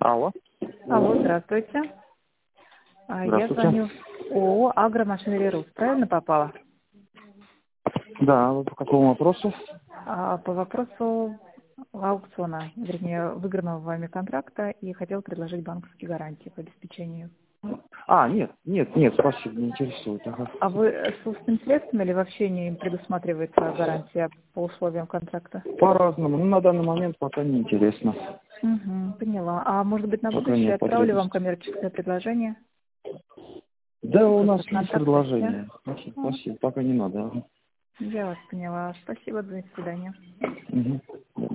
Алло. Алло, здравствуйте. Я Здравствуйте. звоню в ООО «Агромашинерия РУ». Правильно попала? Да, вы по какому вопросу? По вопросу аукциона, вернее, выигранного вами контракта, и хотел предложить банковские гарантии по обеспечению. Нет, спасибо, не интересует. Ага. А вы с устными средствами или вообще не предусматривается гарантия по условиям контракта? По-разному. На данный момент пока не интересно. Угу, поняла. А может быть, на Пока будущее нет отправлю вам потребности. коммерческое предложение? Да, у Как нас бы есть контракт на себя? предложение. Хорошо, спасибо. Пока не надо. Ага. Я вас поняла. Спасибо, до свидания. Мгм.